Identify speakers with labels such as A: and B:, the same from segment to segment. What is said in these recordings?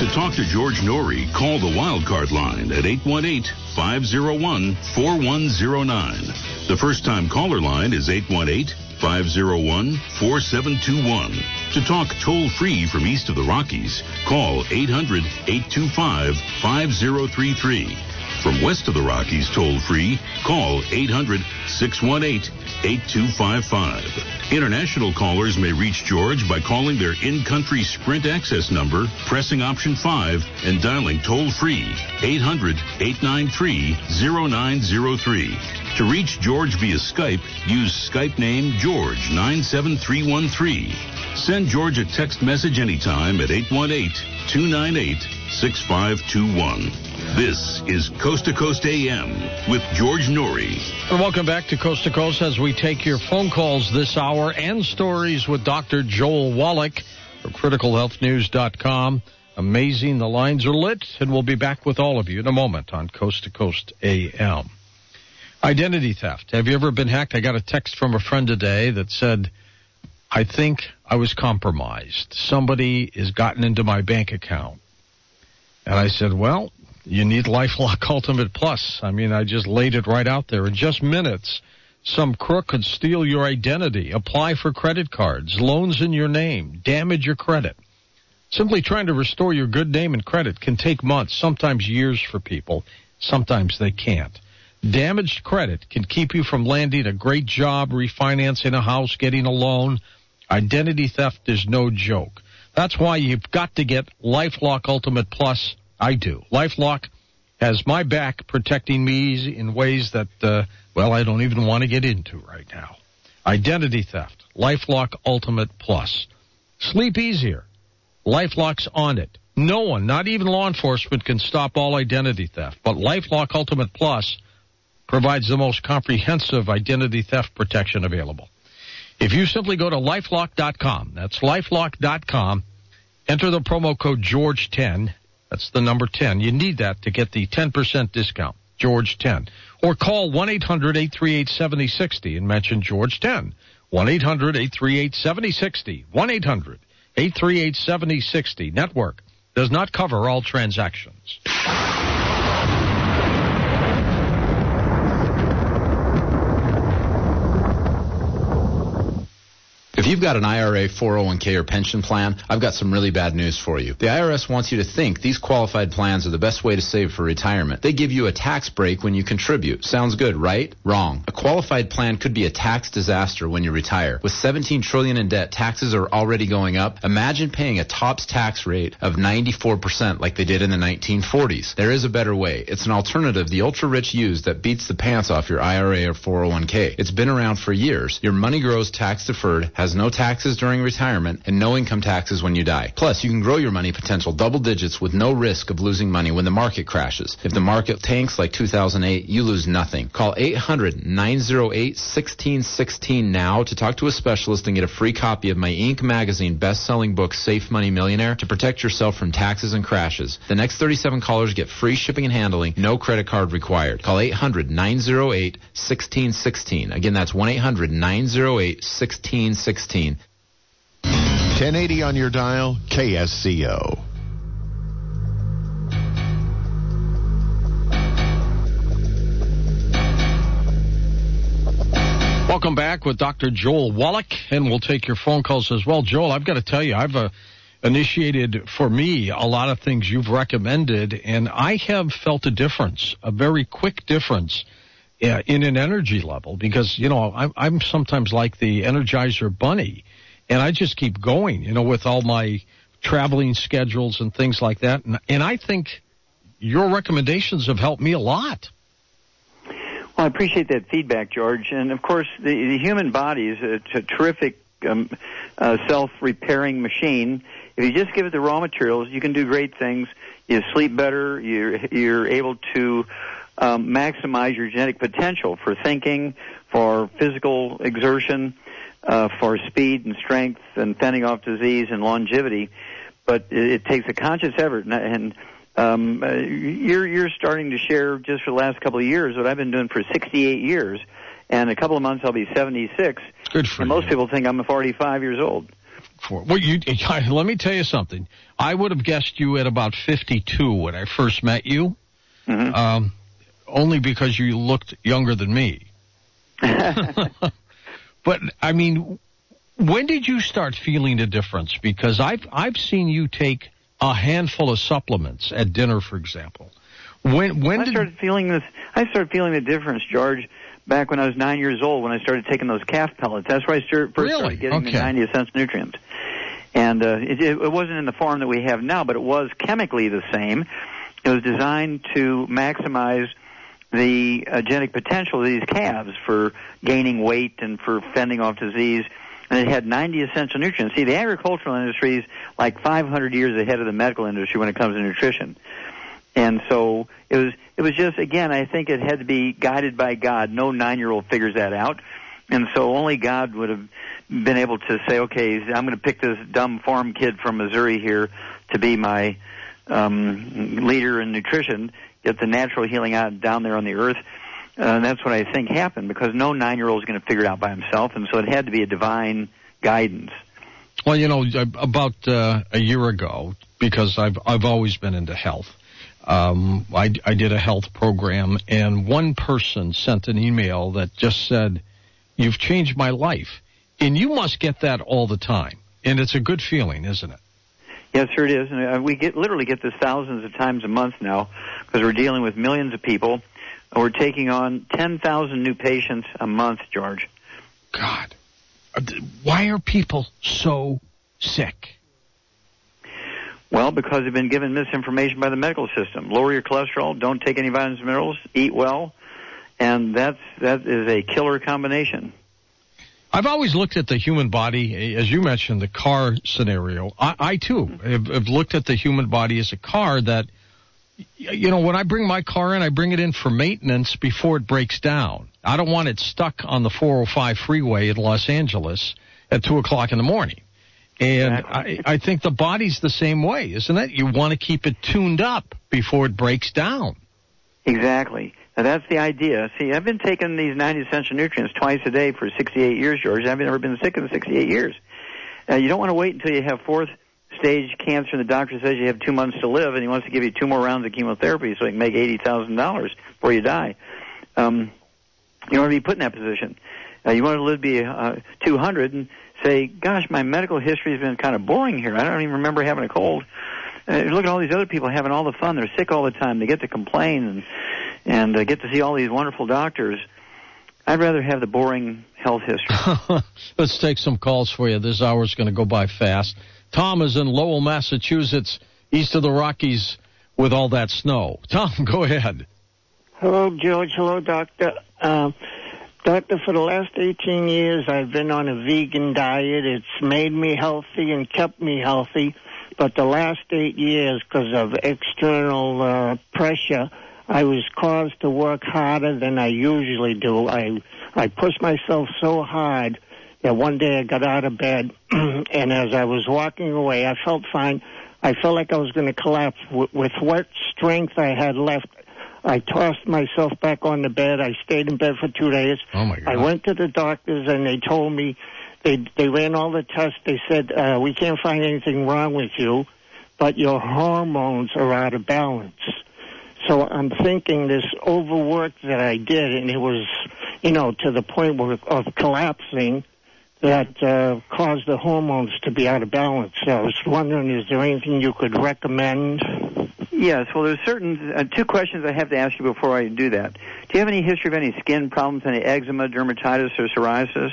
A: talk to George Norrie, call the Wildcard line at 818-501-4109. The first-time caller line is 818-501-4721. To talk toll-free from east of the Rockies, call 800-825-5033. From west of the Rockies toll-free, call 800-618-8255. International callers may reach George by calling their in-country Sprint access number, pressing option 5, and dialing toll-free 800-893-0903. To reach George via Skype, use Skype name George97313. Send George a text message anytime at 818-298-6521. This is Coast to Coast AM with George Norrie.
B: And welcome back to Coast to Coast as we take your phone calls this hour and stories with Dr. Joel Wallach for criticalhealthnews.com. Amazing. The lines are lit, and we'll be back with all of you in a moment on Coast to Coast AM. Identity theft. Have you ever been hacked? I got a text from a friend today that said, I think I was compromised. Somebody has gotten into my bank account. And I said, well, you need LifeLock Ultimate Plus. I mean, I just laid it right out there. In just minutes, some crook could steal your identity, apply for credit cards, loans in your name, damage your credit. Simply trying to restore your good name and credit can take months, sometimes years for people. Sometimes they can't. Damaged credit can keep you from landing a great job, refinancing a house, getting a loan. Identity theft is no joke. That's why you've got to get LifeLock Ultimate Plus. I do. LifeLock has my back, protecting me in ways that, I don't even want to get into right now. Identity theft. LifeLock Ultimate Plus. Sleep easier. LifeLock's on it. No one, not even law enforcement, can stop all identity theft. But LifeLock Ultimate Plus provides the most comprehensive identity theft protection available. If you simply go to LifeLock.com, that's LifeLock.com, enter the promo code George10, that's the number 10. You need that to get the 10% discount, George10. Or call 1-800-838-7060 and mention George10. 1-800-838-7060. 1-800-838-7060. Network does not cover all transactions.
C: If you've got an IRA, 401k, or pension plan, I've got some really bad news for you. The IRS wants you to think these qualified plans are the best way to save for retirement. They give you a tax break when you contribute. Sounds good, right? Wrong. A qualified plan could be a tax disaster when you retire. With $17 trillion in debt, taxes are already going up. Imagine paying a TOPS tax rate of 94% like they did in the 1940s. There is a better way. It's an alternative the ultra-rich use that beats the pants off your IRA or 401k. It's been around for years. Your money grows tax-deferred, has no taxes during retirement, and no income taxes when you die. Plus, you can grow your money potential double digits with no risk of losing money when the market crashes. If the market tanks like 2008, you lose nothing. Call 800-908-1616 now to talk to a specialist and get a free copy of my Inc. magazine best-selling book, Safe Money Millionaire, to protect yourself from taxes and crashes. The next 37 callers get free shipping and handling, no credit card required. Call 800-908-1616. Again, that's 1-800-908-1616.
D: 1080 on your dial, KSCO.
B: Welcome back with Dr. Joel Wallach, and we'll take your phone calls as well. Joel, I've got to tell you, I've initiated for me a lot of things you've recommended, and I have felt a difference, a very quick difference in an energy level, because, you know, I'm sometimes like the Energizer Bunny, and I just keep going, you know, with all my traveling schedules and things like that. And I think your recommendations have helped me a lot.
E: Well, I appreciate that feedback, George. And, of course, the human body is a terrific self-repairing machine. If you just give it the raw materials, you can do great things. You sleep better. You're able to maximize your genetic potential for thinking, for physical exertion, for speed and strength and fending off disease and longevity. But it takes a conscious effort, and you're starting to share just for the last couple of years what I've been doing for 68 years, and in a couple of months I'll be 76.
B: Good for
E: and
B: you.
E: Most people think I'm 45 years old.
B: for? Well, let me tell you something. I would have guessed you at about 52 when I first met you, only because you looked younger than me. But, I mean, when did you start feeling the difference? Because I've seen you take a handful of supplements at dinner, for example. I started feeling the difference, George, back when I was 9 years old, when I started taking those calf pellets. That's where I first started getting the 90 essential nutrients. And it wasn't in the form that we have now, but it was chemically the same. It was designed to maximize the genetic potential of these calves for gaining weight and for fending off disease. And it had 90 essential nutrients. See, the agricultural industry is like 500 years ahead of the medical industry when it comes to nutrition. And so it was just, again, I think it had to be guided by God. No 9-year-old figures that out. And so only God would have been able to say, okay, I'm going to pick this dumb farm kid from Missouri here to be my leader in nutrition, get the natural healing out down there on the earth. And that's what I think happened, because no 9-year-old is going to figure it out by himself, and so it had to be a divine guidance. Well, you know, about a year ago, because I've always been into health, I did a health program, and one person sent an email that just said, "You've changed my life." And you must get that all the time, and it's a good feeling, isn't it?
E: Yes, sir, it is. And we literally get this thousands of times a month now, because we're dealing with millions of people. We're taking on 10,000 new patients a month, George.
B: God, why are people so sick?
E: Well, because they've been given misinformation by the medical system. Lower your cholesterol, don't take any vitamins and minerals, eat well, and that is a killer combination.
B: I've always looked at the human body, as you mentioned, the car scenario. I too, have looked at the human body as a car that, you know, when I bring my car in, I bring it in for maintenance before it breaks down. I don't want it stuck on the 405 freeway in Los Angeles at 2 o'clock in the morning. And exactly. I think the body's the same way, isn't it? You want to keep it tuned up before it breaks down.
E: Exactly. Now, that's the idea. See, I've been taking these 90 essential nutrients twice a day for 68 years, George. I've never been sick in 68 years. You don't want to wait until you have fourth-stage cancer and the doctor says you have 2 months to live and he wants to give you 2 more rounds of chemotherapy so he can make $80,000 before you die. You don't want to be put in that position. You want to live to be 200 and say, gosh, my medical history has been kind of boring here. I don't even remember having a cold. Look at all these other people having all the fun. They're sick all the time. They get to complain and get to see all these wonderful doctors. I'd rather have the boring health history.
B: Let's take some calls for you. This hour's going to go by fast. Tom is in Lowell, Massachusetts, east of the Rockies with all that snow. Tom, go ahead.
F: Hello, George. Hello, Doctor. Doctor, for the last 18 years, I've been on a vegan diet. It's made me healthy and kept me healthy. But the last 8 years, because of external pressure, I was caused to work harder than I usually do. I pushed myself so hard that one day I got out of bed, and as I was walking away, I felt fine. I felt like I was going to collapse. With what strength I had left, I tossed myself back on the bed. I stayed in bed for 2 days.
B: Oh, my God.
F: I went to the doctors, and they told me, they ran all the tests. They said, we can't find anything wrong with you, but your hormones are out of balance. So I'm thinking this overwork that I did, and it was, to the point of collapsing, that caused the hormones to be out of balance. So I was wondering, is there anything you could recommend?
E: Yes, well, there's certain 2 questions I have to ask you before I do that. Do you have any history of any skin problems, any eczema, dermatitis, or psoriasis?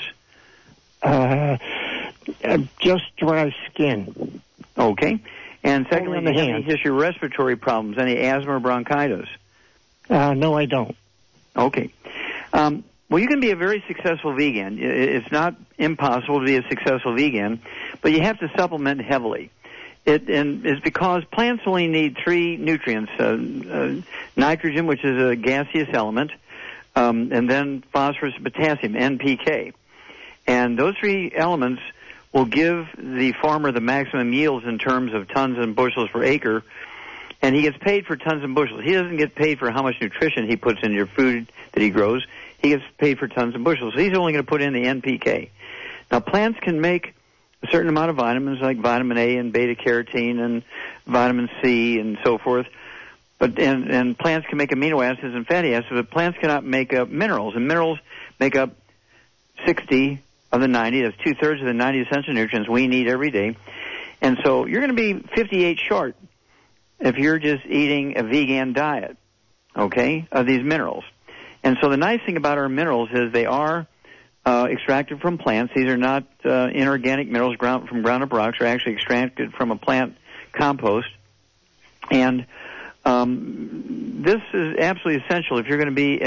F: Just dry skin.
E: Okay. And secondly, do you have any history of respiratory problems, any asthma or bronchitis?
F: No, I don't.
E: Okay. Well, you can be a very successful vegan. It's not impossible to be a successful vegan, but you have to supplement heavily. It's because plants only need 3 nutrients, nitrogen, which is a gaseous element, and then phosphorus and potassium, NPK. And those 3 elements will give the farmer the maximum yields in terms of tons and bushels per acre, and he gets paid for tons and bushels. He doesn't get paid for how much nutrition he puts in your food that he grows. He gets paid for tons and bushels. So he's only going to put in the NPK. Now, plants can make a certain amount of vitamins like vitamin A and beta-carotene and vitamin C and so forth. But and plants can make amino acids and fatty acids, but plants cannot make up minerals. And minerals make up 60 of the 90. That's 2/3 of the 90 essential nutrients we need every day. And so you're going to be 58 short if you're just eating a vegan diet, okay, of these minerals. And so the nice thing about our minerals is they are extracted from plants. These are not inorganic minerals from ground-up rocks. They're actually extracted from a plant compost. And this is absolutely essential if you're going to be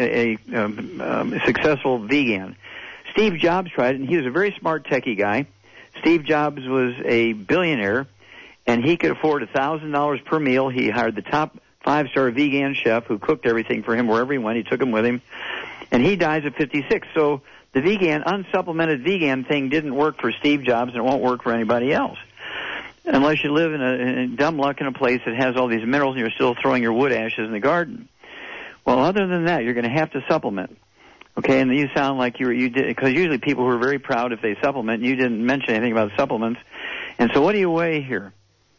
E: a successful vegan. Steve Jobs tried it, and he was a very smart techie guy. Steve Jobs was a billionaire, and he could afford $1,000 per meal. He hired the top 5-star vegan chef who cooked everything for him wherever he went. He took him with him, and he dies at 56. So the vegan, unsupplemented vegan thing didn't work for Steve Jobs, and it won't work for anybody else. Unless you live in dumb luck in a place that has all these minerals and you're still throwing your wood ashes in the garden. Well, other than that, you're going to have to supplement. Okay, and you sound like you did, because usually people who are very proud if they supplement, you didn't mention anything about supplements. And so what do you weigh here?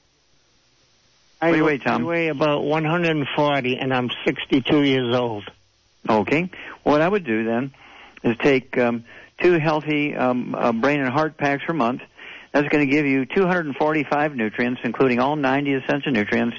E: What do you weigh, Tom?
F: I weigh about 140, and I'm 62 years old.
E: Okay. Well, what I would do then is take 2 healthy brain and heart packs per month. That's going to give you 245 nutrients, including all 90 essential nutrients.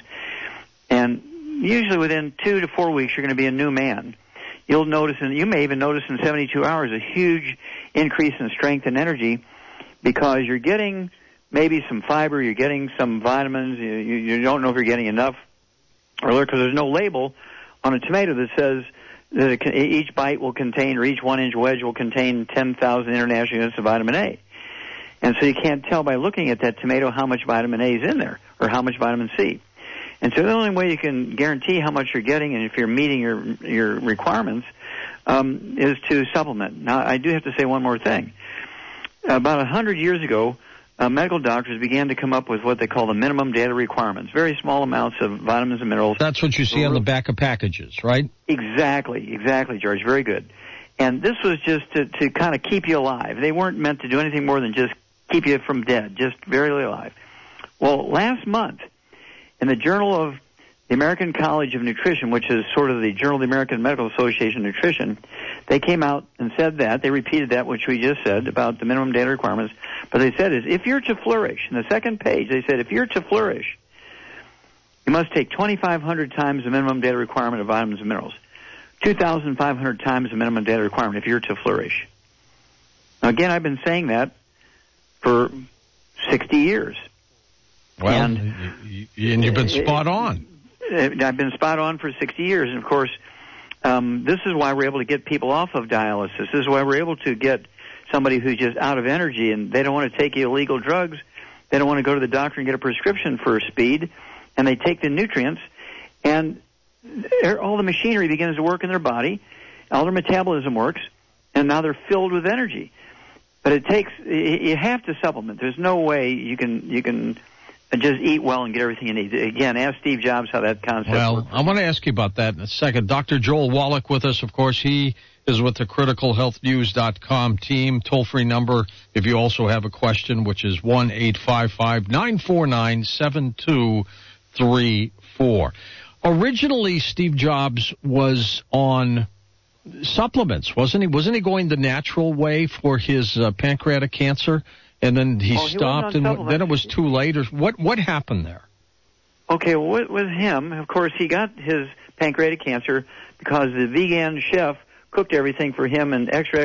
E: And usually within 2 to 4 weeks, you're going to be a new man. You'll notice, and you may even notice in 72 hours, a huge increase in strength and energy because you're getting maybe some fiber, you're getting some vitamins, you don't know if you're getting enough, or because there's no label on a tomato that says that each bite will contain, or each 1-inch wedge will contain 10,000 international units of vitamin A. And so you can't tell by looking at that tomato how much vitamin A is in there, or how much vitamin C. And so the only way you can guarantee how much you're getting and if you're meeting your requirements is to supplement. Now, I do have to say one more thing. About 100 years ago, medical doctors began to come up with what they call the minimum daily requirements, very small amounts of vitamins and minerals.
B: That's what you see on the back of packages, right?
E: Exactly, George. Very good. And this was just to kind of keep you alive. They weren't meant to do anything more than just keep you from dead, just barely alive. Well, last month, in the Journal of the American College of Nutrition, which is sort of the Journal of the American Medical Association of Nutrition, they came out and said that. They repeated that, which we just said, about the minimum daily requirements. But they said is, if you're to flourish, in the second page, they said, if you're to flourish, you must take 2,500 times the minimum daily requirement of vitamins and minerals. 2,500 times the minimum daily requirement if you're to flourish. Now, again, I've been saying that for 60 years.
B: Well, and you've been spot on.
E: I've been spot on for 60 years. And, of course, this is why we're able to get people off of dialysis. This is why we're able to get somebody who's just out of energy and they don't want to take illegal drugs. They don't want to go to the doctor and get a prescription for speed. And they take the nutrients, and all the machinery begins to work in their body. All their metabolism works, and now they're filled with energy. But you have to supplement. There's no way you can just eat well and get everything you need. Again, ask Steve Jobs how that concept works.
B: I want to ask you about that in a second. Dr. Joel Wallach with us, of course. He is with the criticalhealthnews.com team. Toll-free number if you also have a question, which is 1-855-949-7234. Originally, Steve Jobs was on supplements, wasn't he? Wasn't he going the natural way for his pancreatic cancer? And then he stopped, and then it was too late. Or what happened there?
E: Okay, well, with him, of course, he got his pancreatic cancer because the vegan chef cooked everything for him in extra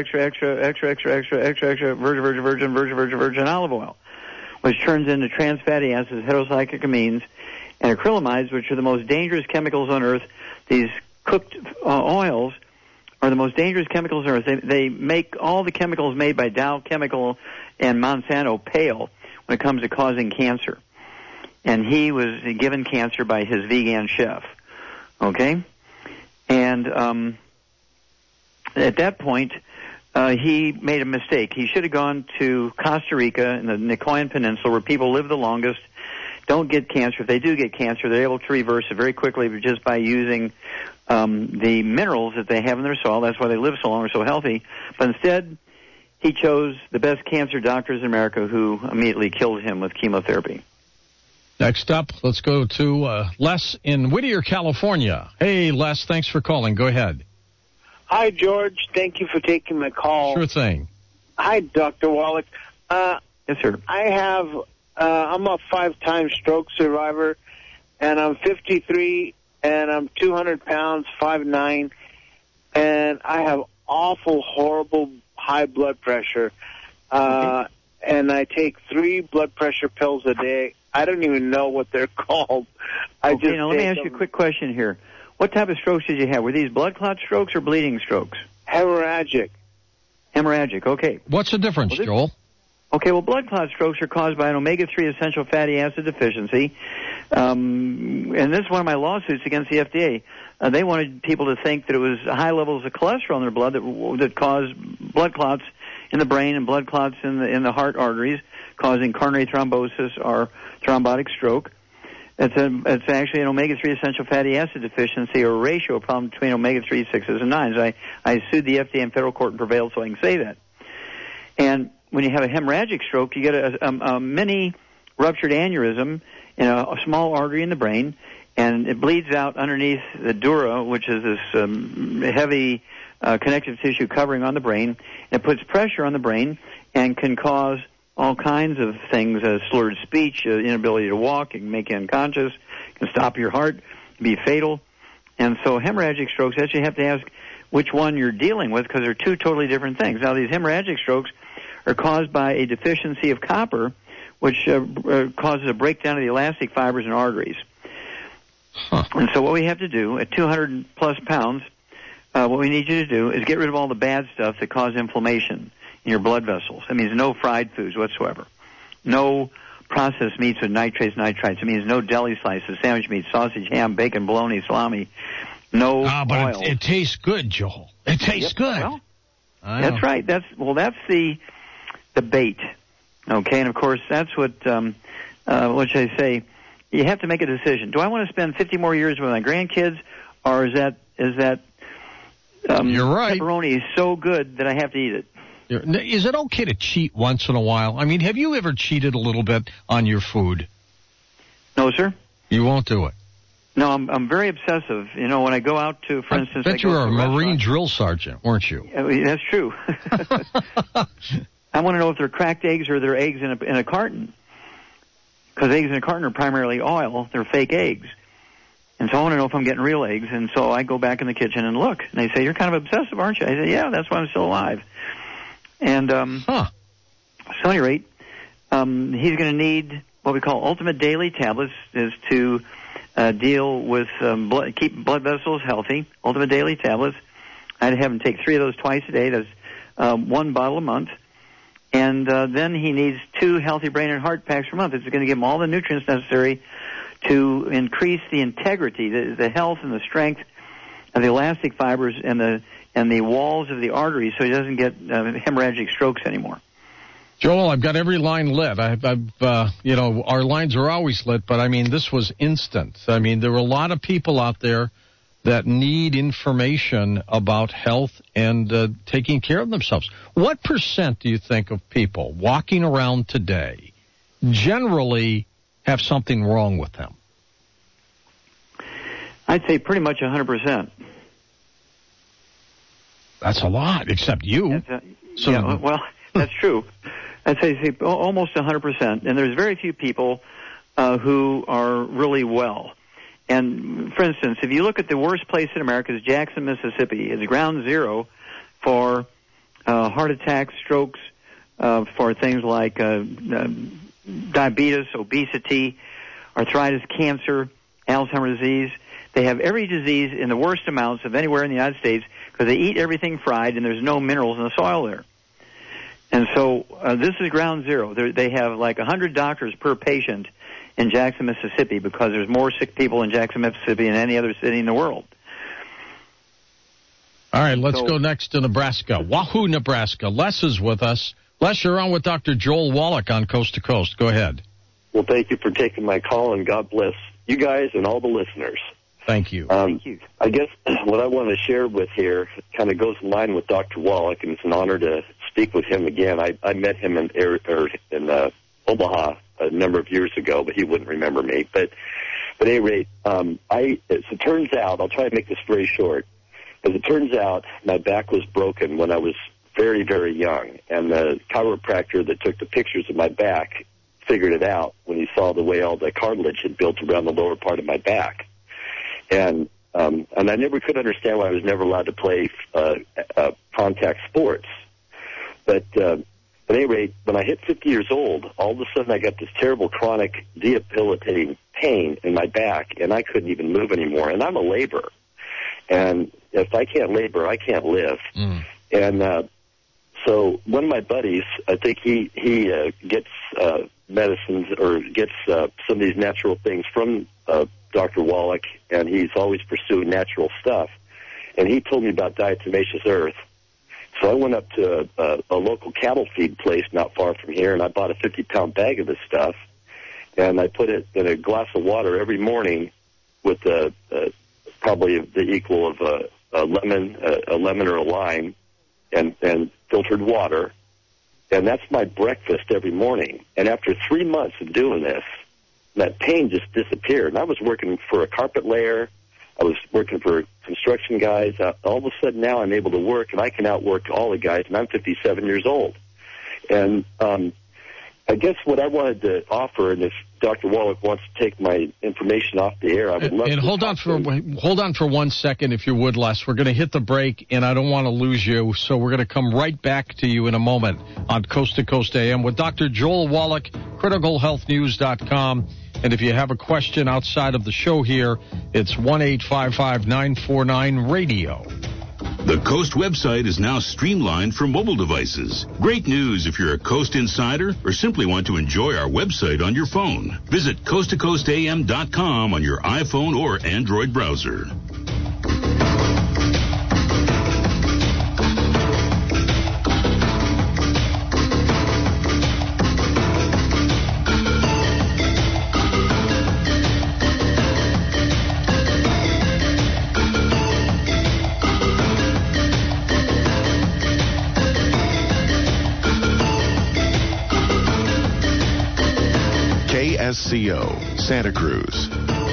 E: virgin olive oil, which turns into trans fatty acids, heterocyclamines, and acrylamides, which are the most dangerous chemicals on Earth. These cooked oils are the most dangerous chemicals on Earth. They make all the chemicals made by Dow Chemical and Monsanto pale when it comes to causing cancer. And he was given cancer by his vegan chef. Okay? And at that point, he made a mistake. He should have gone to Costa Rica in the Nicoyan Peninsula, where people live the longest, don't get cancer. If they do get cancer, they're able to reverse it very quickly just by using the minerals that they have in their soil. That's why they live so long, are so healthy. But instead, he chose the best cancer doctors in America who immediately killed him with chemotherapy.
B: Next up, let's go to Les in Whittier, California. Hey, Les, thanks for calling. Go ahead.
G: Hi, George. Thank you for taking my call.
B: Sure thing.
G: Hi, Dr. Wallach.
E: Yes, sir.
G: I'm a 5-time stroke survivor, and I'm 53, and I'm 200 pounds, 5'9", and I have awful, horrible high blood pressure, and I take 3 blood pressure pills a day. I don't even know what they're called.
E: Now let me ask you a quick question here. What type of strokes did you have? Were these blood clot strokes or bleeding strokes?
G: Hemorrhagic.
E: Hemorrhagic, okay.
B: What's the difference, Joel?
E: Okay, well, blood clot strokes are caused by an omega-3 essential fatty acid deficiency. And this is one of my lawsuits against the FDA. They wanted people to think that it was high levels of cholesterol in their blood that caused blood clots in the brain and blood clots in the heart arteries, causing coronary thrombosis or thrombotic stroke. It's actually an omega-3 essential fatty acid deficiency or a ratio problem between omega-3, 6s, and 9s. I sued the FDA in federal court and prevailed, so I can say that. And when you have a hemorrhagic stroke, you get a mini ruptured aneurysm in a small artery in the brain, and it bleeds out underneath the dura, which is this heavy connective tissue covering on the brain. It puts pressure on the brain and can cause all kinds of things, slurred speech, inability to walk, it can make you unconscious, it can stop your heart, be fatal. And so hemorrhagic strokes, actually have to ask which one you're dealing with because they're 2 totally different things. Now, these hemorrhagic strokes are caused by a deficiency of copper, which causes a breakdown of the elastic fibers and arteries. And so what we have to do at 200-plus pounds, what we need you to do is get rid of all the bad stuff that cause inflammation in your blood vessels. That means no fried foods whatsoever. No processed meats with nitrates, nitrites. It means no deli slices, sandwich meat, sausage, ham, bacon, bologna, salami. No
B: but
E: oil.
B: It tastes good, Joel. It tastes good.
E: Well, that's right. That's the bait. Okay, and of course that's what I say. You have to make a decision. Do I want to spend 50 more years with my grandkids, or is that
B: You're right.
E: pepperoni is so good that I have to eat it?
B: Is it okay to cheat once in a while? I mean, have you ever cheated a little bit on your food?
E: No, sir.
B: You won't do it.
E: No, I'm very obsessive. You know, when I go out to, for instance,
B: I bet you were a Marine drill sergeant, weren't you?
E: That's true. I want to know if they're cracked eggs or they're eggs in a carton. Because eggs in a carton are primarily oil. They're fake eggs. And so I want to know if I'm getting real eggs. And so I go back in the kitchen and look. And they say, you're kind of obsessive, aren't you? I say, yeah, that's why I'm still alive. And so at any rate, he's going to need what we call ultimate daily tablets is to deal with keep blood vessels healthy. Ultimate daily tablets. I'd have him take 3 of those twice a day. That's 1 bottle a month. And then he needs 2 healthy brain and heart packs per month. It's going to give him all the nutrients necessary to increase the integrity, the health and the strength of the elastic fibers and the walls of the arteries, so he doesn't get hemorrhagic strokes anymore.
B: Joel, I've got every line lit. Our lines are always lit, but I mean, this was instant. I mean, there are a lot of people out there that need information about health and taking care of themselves. What % do you think of people walking around today generally have something wrong with them?
E: I'd say pretty much 100%.
B: That's a lot, except you.
E: Well, that's true. I'd say almost 100%. And there's very few people who are really well. And, for instance, if you look at the worst place in America is Jackson, Mississippi. It's ground zero for heart attacks, strokes, for things like diabetes, obesity, arthritis, cancer, Alzheimer's disease. They have every disease in the worst amounts of anywhere in the United States because they eat everything fried and there's no minerals in the soil there. And so this is ground zero. They have like 100 doctors per patient in Jackson, Mississippi, because there's more sick people in Jackson, Mississippi than any other city in the world.
B: All right, let's go next to Nebraska. Wahoo, Nebraska. Les is with us. Les, you're on with Dr. Joel Wallach on Coast to Coast. Go ahead.
H: Well, thank you for taking my call, and God bless you guys and all the listeners.
B: Thank you.
E: Thank you.
H: I guess what I want to share with here kind of goes in line with Dr. Wallach, and it's an honor to speak with him again. I met him in Omaha a number of years ago, but he wouldn't remember me. But at any rate, as it turns out, I'll try to make this very short. As it turns out, my back was broken when I was very, very young, and the chiropractor that took the pictures of my back figured it out when he saw the way all the cartilage had built around the lower part of my back. And I never could understand why I was never allowed to play contact sports. But at any rate, when I hit 50 years old, all of a sudden I got this terrible chronic debilitating pain in my back, and I couldn't even move anymore. And I'm a laborer. And if I can't labor, I can't live. And so one of my buddies, I think he gets medicines or gets some of these natural things from Dr. Wallach, and he's always pursuing natural stuff. And he told me about diatomaceous earth. So I went up to a local cattle feed place not far from here, and I bought a 50-pound bag of this stuff, and I put it in a glass of water every morning with probably the equal of a lemon or a lime, and filtered water, and that's my breakfast every morning. And after 3 months of doing this, that pain just disappeared. And I was working for a carpet layer. I was working for construction guys. All of a sudden now I'm able to work, and I can outwork all the guys, and I'm 57 years old. And I guess what I wanted to offer, and if Dr. Wallach wants to take my information off the air, I would love to. And
B: hold on for 1 second, if you would, Les. We're going to hit the break, and I don't want to lose you, so we're going to come right back to you in a moment on Coast to Coast AM with Dr. Joel Wallach, criticalhealthnews.com. And if you have a question outside of the show here, it's 1-855-949-RADIO.
A: The Coast website is now streamlined for mobile devices. Great news if you're a Coast insider or simply want to enjoy our website on your phone. Visit coasttocoastam.com on your iPhone or Android browser.
D: KSCO, Santa Cruz.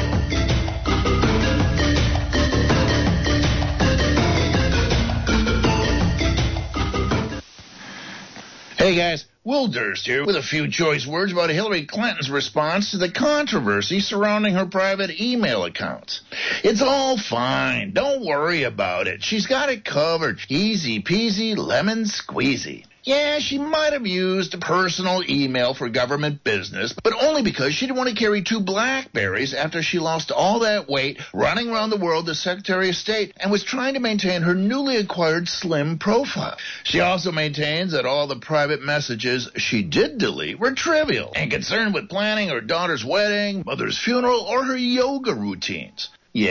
I: Hey guys, Will Durst here with a few choice words about Hillary Clinton's response to the controversy surrounding her private email accounts. It's all fine. Don't worry about it. She's got it covered. Easy peasy, lemon squeezy. Yeah, she might have used a personal email for government business, but only because she didn't want to carry 2 BlackBerries after she lost all that weight running around the world as Secretary of State and was trying to maintain her newly acquired slim profile. She also maintains that all the private messages she did delete were trivial and concerned with planning her daughter's wedding, mother's funeral, or her yoga routines.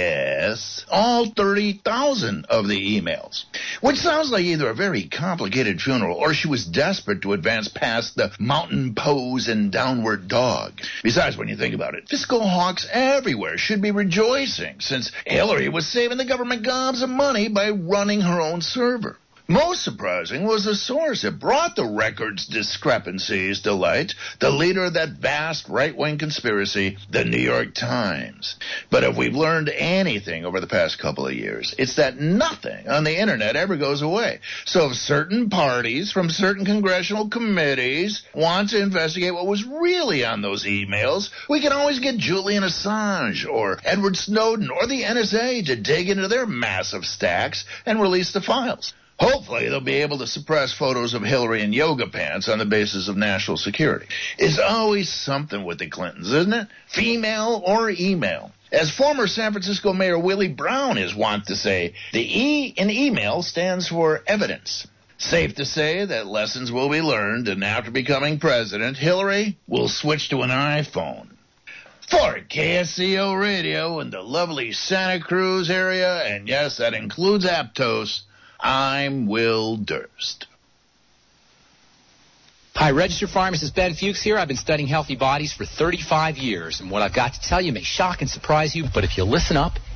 I: Yes, all 30,000 of the emails. Which sounds like either a very complicated funeral or she was desperate to advance past the mountain pose and downward dog. Besides, when you think about it, fiscal hawks everywhere should be rejoicing since Hillary was saving the government gobs of money by running her own server. Most surprising was the source that brought the records discrepancies to light, the leader of that vast right-wing conspiracy, the New York Times. But if we've learned anything over the past couple of years, it's that nothing on the Internet ever goes away. So if certain parties from certain congressional committees want to investigate what was really on those emails, we can always get Julian Assange or Edward Snowden or the NSA to dig into their massive stacks and release the files. Hopefully, they'll be able to suppress photos of Hillary in yoga pants on the basis of national security. It's always something with the Clintons, isn't it? Female or email. As former San Francisco Mayor Willie Brown is wont to say, the E in email stands for evidence. Safe to say that lessons will be learned, and after becoming president, Hillary will switch to an iPhone. For KSCO Radio in the lovely Santa Cruz area, and yes, that includes Aptos, I'm Will Durst.
J: Hi, registered pharmacist Ben Fuchs here. I've been studying healthy bodies for 35 years, and what I've got to tell you may shock and surprise you, but if you listen up,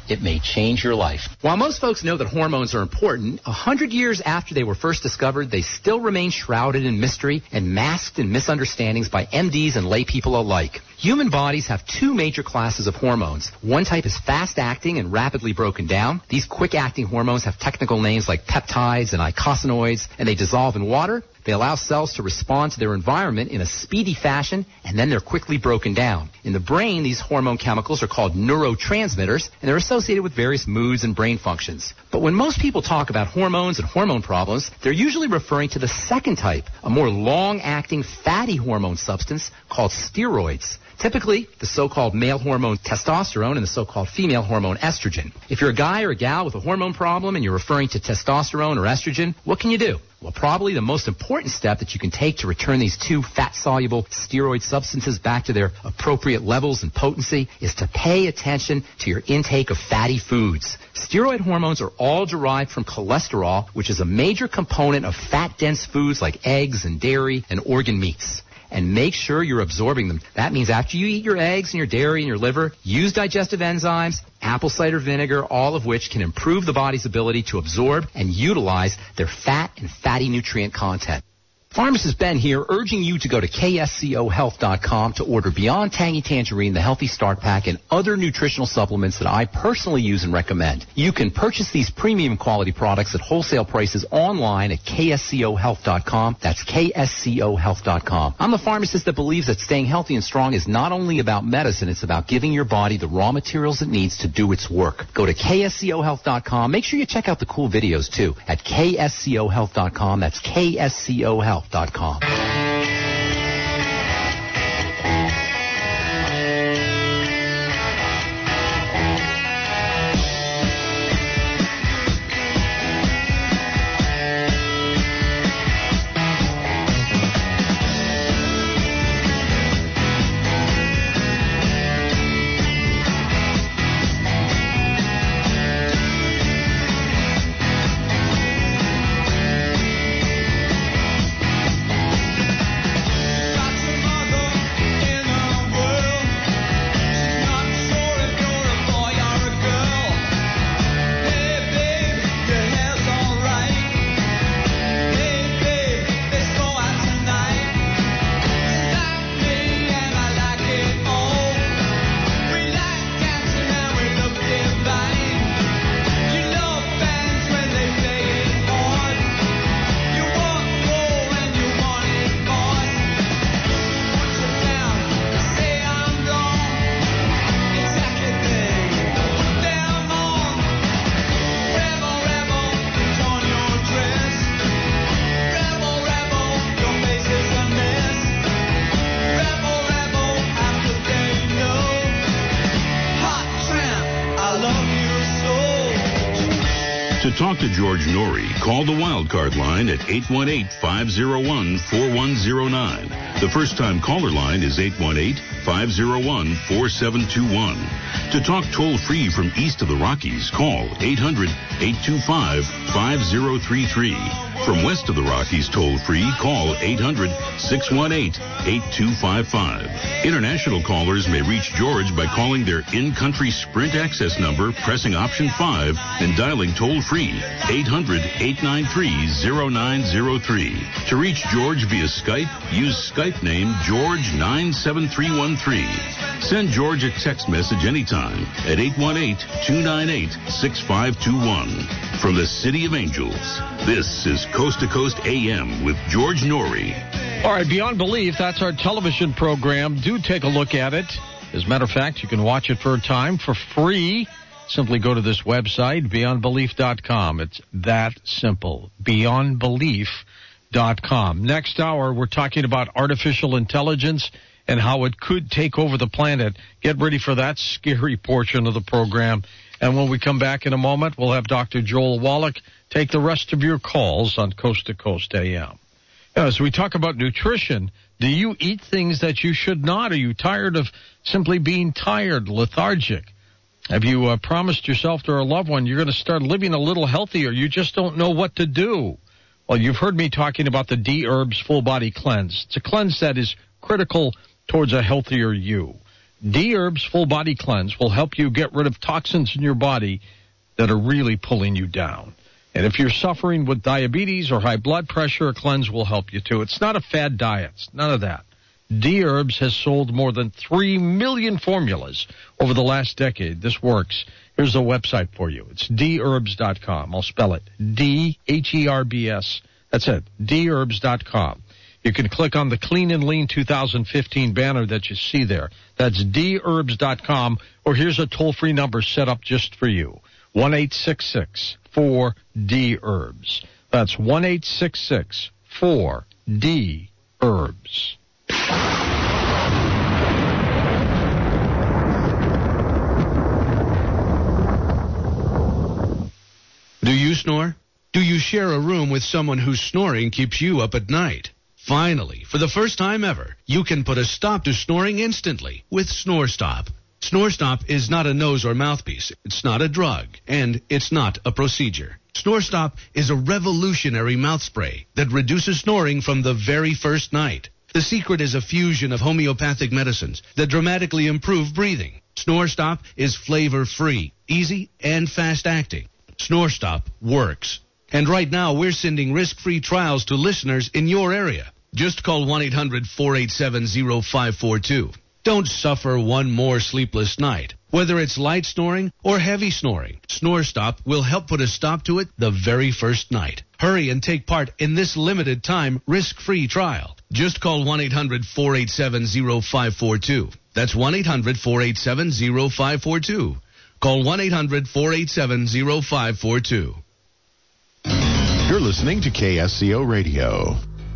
J: It may change your life. While most folks know that hormones are important, 100 years after they were first discovered, they still remain shrouded in mystery and masked in misunderstandings by MDs and lay people alike. Human bodies have two major classes of hormones. One type is fast-acting and rapidly broken down. These quick-acting hormones have technical names like peptides and eicosanoids, and they dissolve in water. They allow cells to respond to their environment in a speedy fashion, and then they're quickly broken down. In the brain, these hormone chemicals are called neurotransmitters, and they're associated with various moods and brain functions. But when most people talk about hormones and hormone problems, they're usually referring to the second type, a more long-acting fatty hormone substance called steroids. Typically, the so-called male hormone testosterone and the so-called female hormone estrogen. If you're a guy or a gal with a hormone problem and you're referring to testosterone or estrogen, what can you do? Well, probably the most important step that you can take to return these two fat-soluble steroid substances back to their appropriate levels and potency is to pay attention to your intake of fatty foods. Steroid hormones are all derived from cholesterol, which is a major component of fat-dense foods like eggs and dairy and organ meats. And make sure you're absorbing them. That means after you eat your eggs and your dairy and your liver, use digestive enzymes, apple cider vinegar, all of which can improve the body's ability to absorb and utilize their fat and fatty nutrient content. Pharmacist Ben here, urging you to go to kscohealth.com to order Beyond Tangy Tangerine, the Healthy Start Pack, and other nutritional supplements that I personally use and recommend. You can purchase these premium quality products at wholesale prices online at kscohealth.com. That's kscohealth.com. I'm the pharmacist that believes that staying healthy and strong is not only about medicine, it's about giving your body the raw materials it needs to do its work. Go to kscohealth.com. Make sure you check out the cool videos, too, at kscohealth.com. That's kscohealth.com.
A: To talk to George Norrie, call the Wildcard line at 818-501-4109. The first-time caller line is 818-501-4721. To talk toll-free from east of the Rockies, call 800-825-5033. From west of the Rockies toll-free, call 800-618-8255. International callers may reach George by calling their in-country Sprint access number, pressing option 5, and dialing toll-free 800-893-0903. To reach George via Skype, use Skype name George97313. Send George a text message anytime at 818-298-6521. From the City of Angels, this is Coast to Coast AM with George Norrie.
B: All right, Beyond Belief, that's our television program. Do take a look at it. As a matter of fact, you can watch it for a time for free. Simply go to this website, beyondbelief.com. It's that simple, beyondbelief.com. Next hour, we're talking about artificial intelligence and how it could take over the planet. Get ready for that scary portion of the program. And when we come back in a moment, we'll have Dr. Joel Wallach take the rest of your calls on Coast to Coast AM. As we talk about nutrition, do you eat things that you should not? Are you tired of simply being tired, lethargic? Have you promised yourself or a loved one you're going to start living a little healthier? You just don't know what to do. Well, you've heard me talking about the D-Herbs Full Body Cleanse. It's a cleanse that is critical towards a healthier you. D-Herb's Full Body Cleanse will help you get rid of toxins in your body that are really pulling you down. And if you're suffering with diabetes or high blood pressure, a cleanse will help you too. It's not a fad diet. It's none of that. D-Herbs has sold more than 3 million formulas over the last decade. This works. Here's a website for you. It's dherbs.com. I'll spell it. D-H-E-R-B-S. That's it. dherbs.com. You can click on the Clean and Lean 2015 banner that you see there. That's dherbs.com. Or here's a toll-free number set up just for you. 1-866-4-D-Herbs. That's 1-866-4-D-Herbs.
K: Do you snore? Do you share a room with someone whose snoring keeps you up at night? Finally, for the first time ever, you can put a stop to snoring instantly with SnoreStop. SnoreStop is not a nose or mouthpiece. It's not a drug, and it's not a procedure. SnoreStop is a revolutionary mouth spray that reduces snoring from the very first night. The secret is a fusion of homeopathic medicines that dramatically improve breathing. SnoreStop is flavor-free, easy, and fast-acting. SnoreStop works. And right now, we're sending risk-free trials to listeners in your area. Just call 1-800-487-0542. Don't suffer one more sleepless night. Whether it's light snoring or heavy snoring, SnoreStop will help put a stop to it the very first night. Hurry and take part in this limited time risk-free trial. Just call 1-800-487-0542. That's 1-800-487-0542. Call 1-800-487-0542.
D: You're listening to KSCO Radio.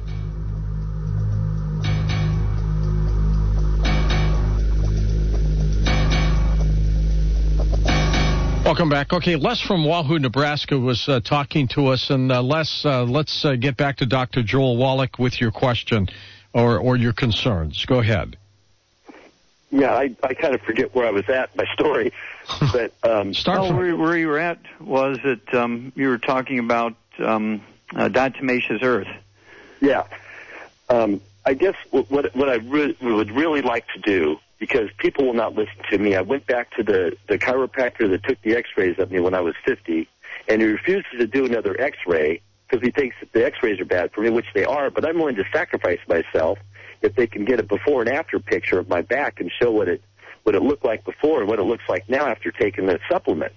B: Welcome back. Okay, Les from Wahoo, Nebraska was talking to us, and Les, let's get back to Dr. Joel Wallach with your question or your concerns. Go ahead.
H: Yeah, I kind of forget where I was at in my story, but
E: where you were at was that you were talking about diatomaceous earth.
H: Yeah, I guess what I would really like to do, because people will not listen to me. I went back to the chiropractor that took the X-rays of me when I was 50, and he refuses to do another X-ray because he thinks that the X-rays are bad for me, which they are. But I'm willing to sacrifice myself if they can get a before and after picture of my back and show what it looked like before and what it looks like now after taking the supplement.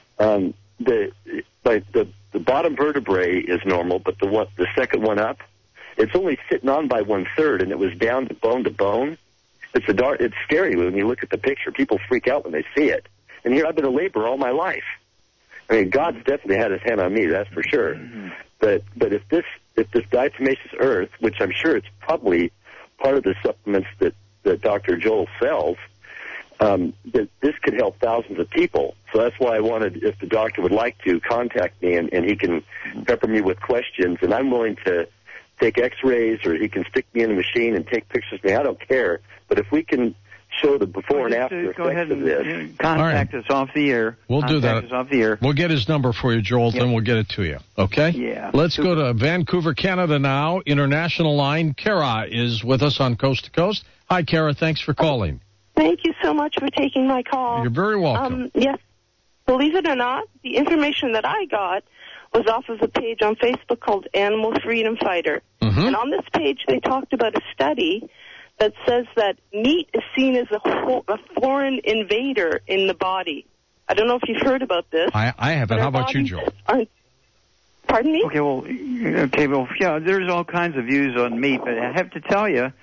H: The bottom vertebrae is normal, but the second one up, it's only sitting on by 1/3, and it was down to bone. It's scary when you look at the picture. People freak out when they see it. And here I've been in labor all my life. I mean, God's definitely had his hand on me, that's for sure. Mm-hmm. But if this diatomaceous earth, which I'm sure it's probably part of the supplements that Dr. Joel sells, that this could help thousands of people. So that's why I wanted, if the doctor would like to, contact me, and he can pepper me with questions. And I'm willing to take X-rays, or he can stick me in the machine and take pictures of me. I don't care. But if we can show the before and after effects of this.
E: Contact us off the air.
B: We'll do that.
E: Us off the air.
B: We'll get his number for you, Joel, then we'll get it to you. Okay?
E: Yeah.
B: Let's go to Vancouver, Canada now. International line. Kara is with us on Coast to Coast. Hi, Kara. Thanks for calling.
L: Thank you so much for taking my call.
B: You're very welcome.
L: Yes. Believe it or not, the information that I got was off of a page on Facebook called Animal Freedom Fighter. Mm-hmm. And on this page, they talked about a study that says that meat is seen as a foreign invader in the body. I don't know if you've heard about this.
B: I haven't. How about you, Joel?
L: Pardon me?
E: Okay, well, yeah, there's all kinds of views on meat, but I have to tell you,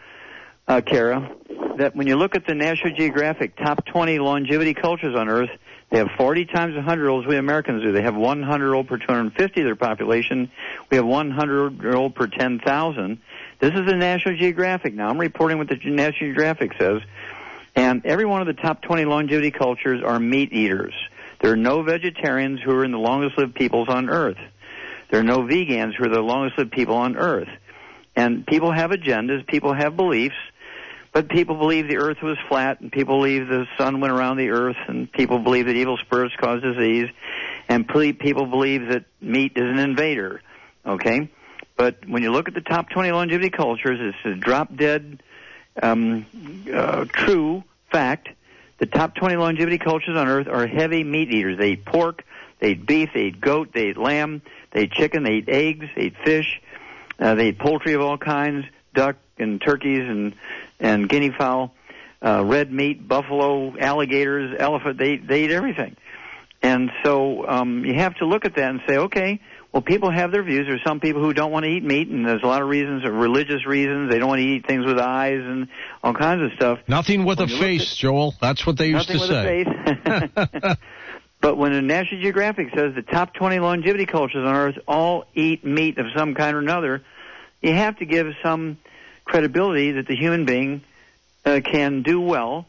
E: Kara, that when you look at the National Geographic top 20 longevity cultures on Earth, they have 40 times the 100-year-olds we Americans do. They have 100-year-old per 250 of their population. We have 100-year-old per 10,000. This is the National Geographic. Now, I'm reporting what the National Geographic says. And every one of the top 20 longevity cultures are meat eaters. There are no vegetarians who are in the longest-lived peoples on Earth. There are no vegans who are the longest-lived people on Earth. And people have agendas. People have beliefs. But people believe the Earth was flat, and people believe the sun went around the Earth, and people believe that evil spirits cause disease, and people believe that meat is an invader, okay? But when you look at the top 20 longevity cultures, it's a drop-dead true fact, the top 20 longevity cultures on Earth are heavy meat eaters. They eat pork, they eat beef, they eat goat, they eat lamb, they eat chicken, they eat eggs, they eat fish, they eat poultry of all kinds, duck and turkeys and guinea fowl, red meat, buffalo, alligators, elephant. They eat everything. And so you have to look at that and say, okay, well, people have their views. There's some people who don't want to eat meat, and there's a lot of reasons, religious reasons. They don't want to eat things with eyes and all kinds of stuff.
B: Nothing with a face, Joel. That's what they used to say.
E: Nothing with a face. But when a National Geographic says the top 20 longevity cultures on Earth all eat meat of some kind or another, you have to give some credibility that the human being can do well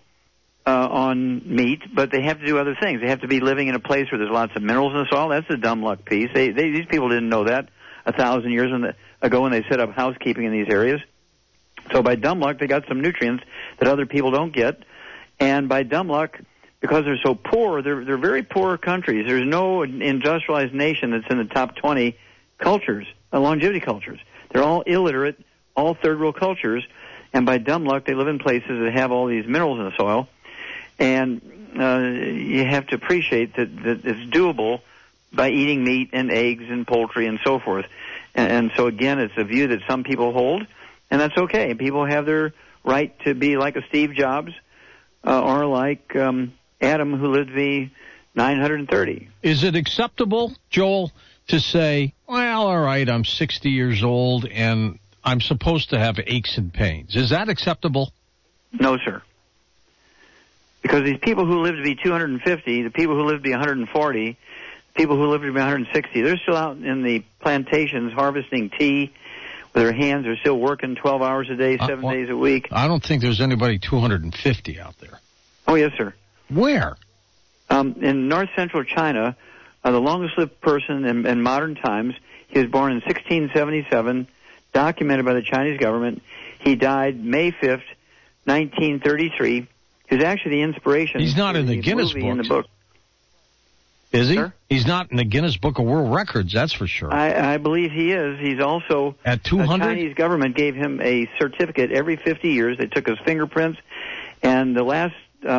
E: on meat, but they have to do other things. They have to be living in a place where there's lots of minerals in the soil. That's the dumb luck piece. These people didn't know that 1,000 years ago when they set up housekeeping in these areas. So by dumb luck, they got some nutrients that other people don't get. And by dumb luck, because they're so poor, they're very poor countries. There's no industrialized nation that's in the top 20 cultures, longevity cultures. They're all illiterate, all third-world cultures, and by dumb luck, they live in places that have all these minerals in the soil. And you have to appreciate that it's doable by eating meat and eggs and poultry and so forth. And so, again, it's a view that some people hold, and that's okay. People have their right to be like a Steve Jobs or like Adam, who lived to be 930.
B: Is it acceptable, Joel, to say, well, all right, I'm 60 years old, and I'm supposed to have aches and pains? Is that acceptable?
E: No, sir. Because these people who live to be 250, the people who live to be 140, people who live to be 160, they're still out in the plantations harvesting tea with their hands. They're still working 12 hours a day, 7 days a week.
B: I don't think there's anybody 250 out there.
E: Oh, yes, sir.
B: Where?
E: In north-central China, the longest-lived person in modern times, he was born in 1677, documented by the Chinese government. He died May 5th, 1933. He was actually the inspiration.
B: He's not in the Guinness book.
E: In the book.
B: Is he?
E: Sir?
B: He's not in the Guinness Book of World Records, that's for sure.
E: I believe he is. He's also...
B: At 200?
E: The Chinese government gave him a certificate every 50 years. They took his fingerprints, and the last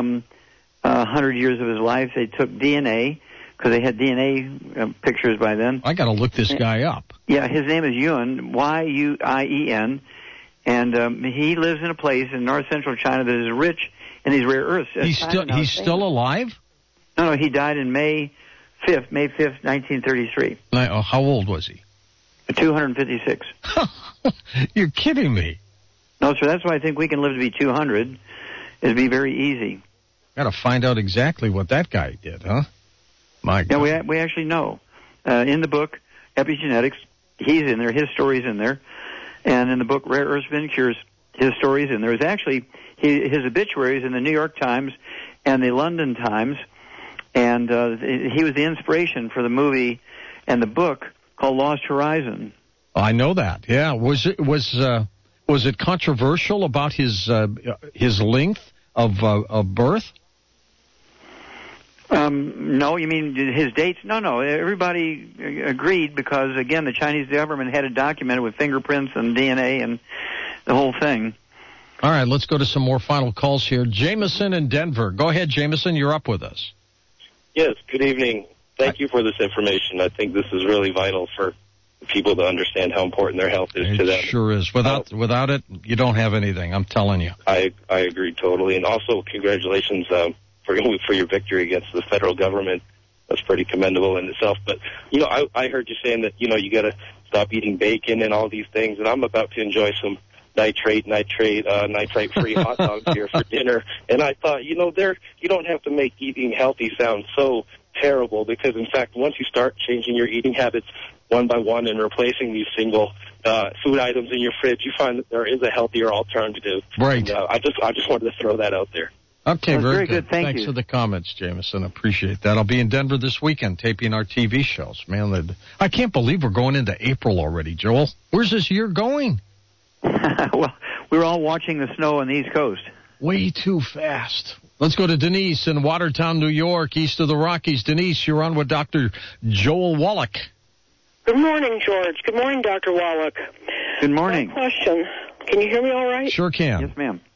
E: 100 years of his life, they took DNA, because they had DNA pictures by then.
B: I got to look this guy up.
E: Yeah, his name is Yuan, Y-U-I-E-N, and he lives in a place in north-central China that is rich in these rare earths.
B: He's still alive?
E: No, he died in May 5th, 1933.
B: How old was he?
E: 256.
B: You're kidding me.
E: No, sir, that's why I think we can live to be 200. It'd be very easy.
B: Got to find out exactly what that guy did, huh? My God.
E: Yeah, we actually know. In the book, Epigenetics, he's in there, his story's in there. And in the book, Rare Earths Forbidden Cures, his story's in there. There's actually his obituaries in the New York Times and the London Times. And he was the inspiration for the movie and the book called Lost Horizon.
B: I know that. Yeah. Was it controversial about his length of birth?
E: No, you mean his dates? No. Everybody agreed because, again, the Chinese government had it documented with fingerprints and DNA and the whole thing.
B: All right, let's go to some more final calls here. Jameson in Denver. Go ahead, Jameson. You're up with us.
M: Yes, good evening. Thank you for this information. I think this is really vital for people to understand how important their health is to them.
B: It sure is. Without it, you don't have anything. I'm telling you.
M: I agree totally. And also, congratulations for your victory against the federal government. That's pretty commendable in itself. But, I heard you saying that, you got to stop eating bacon and all these things. And I'm about to enjoy some nitrate-free hot dogs here for dinner. And I thought, you don't have to make eating healthy sound so terrible because, in fact, once you start changing your eating habits one by one and replacing these single food items in your fridge, you find that there is a healthier alternative.
B: Right.
M: And, I just wanted to throw that out there.
B: Okay, very good.
E: Thanks
B: for the comments, Jameson. Appreciate that. I'll be in Denver this weekend taping our TV shows. Man, I can't believe we're going into April already, Joel. Where's this year going?
E: Well, we're all watching the snow on the East Coast.
B: Way too fast. Let's go to Denise in Watertown, New York, east of the Rockies. Denise, you're on with Dr. Joel Wallach.
N: Good morning, George. Good morning, Dr. Wallach.
E: Good morning.
N: My question. Can you hear me all right?
B: Sure can.
E: Yes, ma'am.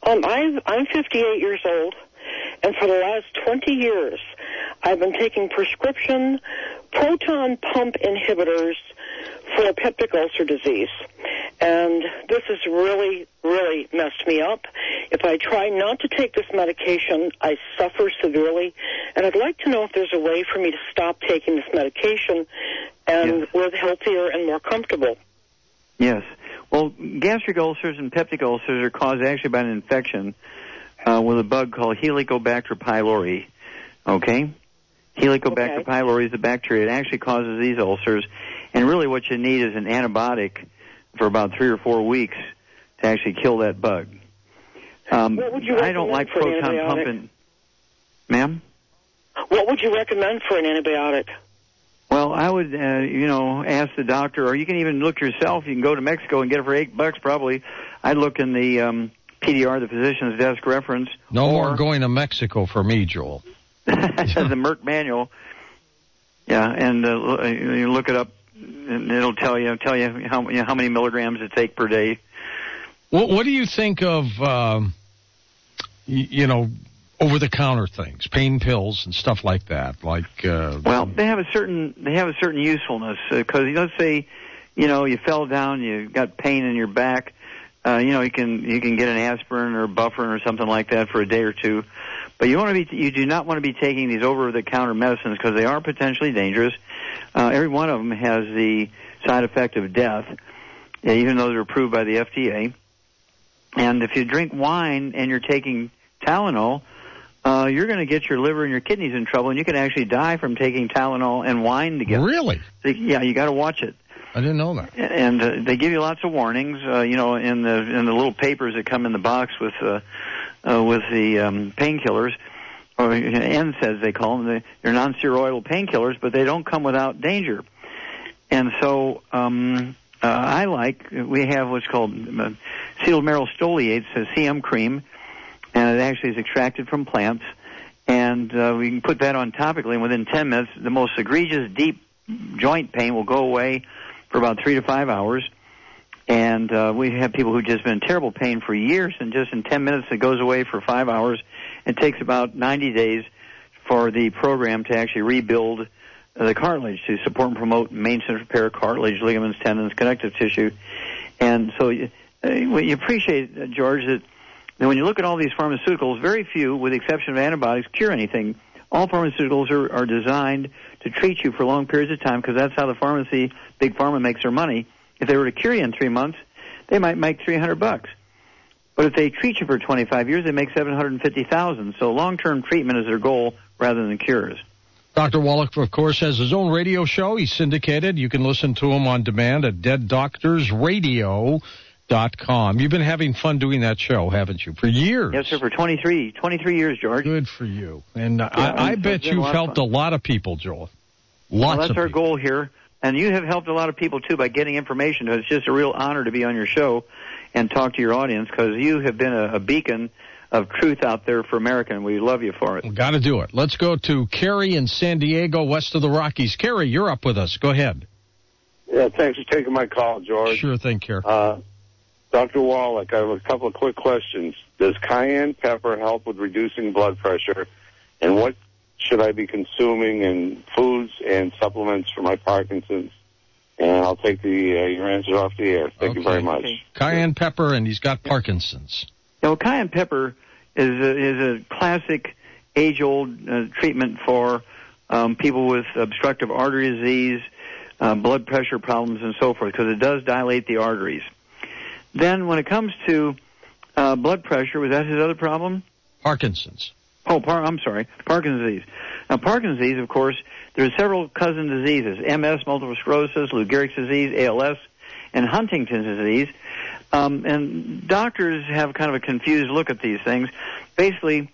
N: I'm 58 years old, and for the last 20 years, I've been taking prescription proton pump inhibitors for peptic ulcer disease. And this has really, really messed me up. If I try not to take this medication, I suffer severely. And I'd like to know if there's a way for me to stop taking this medication and live healthier and more comfortable.
E: Yes. Well, gastric ulcers and peptic ulcers are caused actually by an infection with a bug called Helicobacter pylori. Okay? Helicobacter pylori is the bacteria. It actually causes these ulcers. And really what you need is an antibiotic for about 3 or 4 weeks to actually kill that bug.
N: What would you recommend
E: I don't like
N: for an
E: proton
N: antibiotic?
E: pumping. Ma'am?
N: What would you recommend for an antibiotic?
E: Well, I would, ask the doctor, or you can even look yourself. You can go to Mexico and get it for $8 probably. I'd look in the PDR, the physician's desk reference.
B: No more going to Mexico for me, Joel.
E: The Merck manual. Yeah, and you look it up, and it'll tell you how many milligrams to take per day.
B: What do you think of, over-the-counter things, pain pills and stuff like that?
E: Well, they have a certain usefulness because let's say, you fell down, you got pain in your back, you can get an aspirin or Bufferin or something like that for a day or two. But you do not want to be taking these over-the-counter medicines because they are potentially dangerous. Every one of them has the side effect of death, even though they're approved by the FDA. And if you drink wine and you're taking Tylenol, you're going to get your liver and your kidneys in trouble, and you can actually die from taking Tylenol and wine together.
B: Really?
E: Yeah, you got to watch it.
B: I didn't know that.
E: And they give you lots of warnings, in the little papers that come in the box with the painkillers, or NSAIDs they call them. They're non-steroidal painkillers, but they don't come without danger. And so we have what's called acetylmerylstoliates, CM cream, and it actually is extracted from plants. And we can put that on topically, and within 10 minutes, the most egregious deep joint pain will go away for about 3 to 5 hours. And we have people who've just been in terrible pain for years, and just in 10 minutes it goes away for 5 hours. It takes about 90 days for the program to actually rebuild the cartilage, to support and promote maintenance repair cartilage, ligaments, tendons, connective tissue. And so you appreciate, George, that when you look at all these pharmaceuticals, very few, with the exception of antibiotics, cure anything. All pharmaceuticals are designed to treat you for long periods of time because that's how the pharmacy, big pharma, makes their money. If they were to cure you in 3 months, they might make $300. But if they treat you for 25 years, they make $750,000. So long-term treatment is their goal rather than cures.
B: Dr. Wallach, of course, has his own radio show. He's syndicated. You can listen to him on demand at deaddoctorsradio.com. You've been having fun doing that show, haven't you, for years?
E: Yes, sir, for 23 years, George.
B: Good for you. And I bet you've helped a lot of people, Joel.
E: That's our goal here. And you have helped a lot of people, too, by getting information. It's just a real honor to be on your show and talk to your audience because you have been a beacon of truth out there for America, and we love you for it.
B: Got to do it. Let's go to Kerry in San Diego, west of the Rockies. Kerry, you're up with us. Go ahead.
O: Yeah, thanks for taking my call, George.
B: Sure thing, Kerry.
O: Dr. Wallach, I have a couple of quick questions. Does cayenne pepper help with reducing blood pressure? And what should I be consuming in foods and supplements for my Parkinson's? And I'll take your answers off the air. Thank you very much.
E: Okay.
B: Cayenne pepper, and he's got Parkinson's.
E: Cayenne pepper is a classic age-old treatment for people with obstructive artery disease, blood pressure problems, and so forth, because it does dilate the arteries. Then when it comes to blood pressure, was that his other problem?
B: Parkinson's.
E: I'm sorry, Parkinson's disease. Now, Parkinson's disease, of course, there are several cousin diseases: MS, multiple sclerosis, Lou Gehrig's disease, ALS, and Huntington's disease. And doctors have kind of a confused look at these things. Basically,